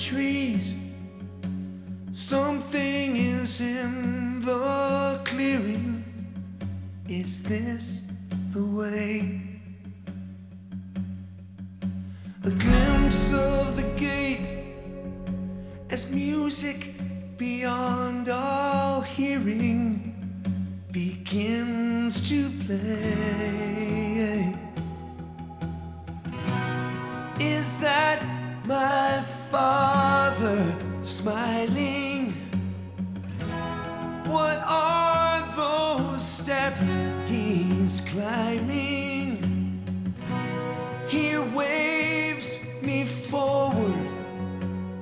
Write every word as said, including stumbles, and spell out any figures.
trees. Something is in the clearing. Is this the way? A glimpse of the gate as music beyond all hearing begins to play. Is that my father smiling? What are those steps he's climbing?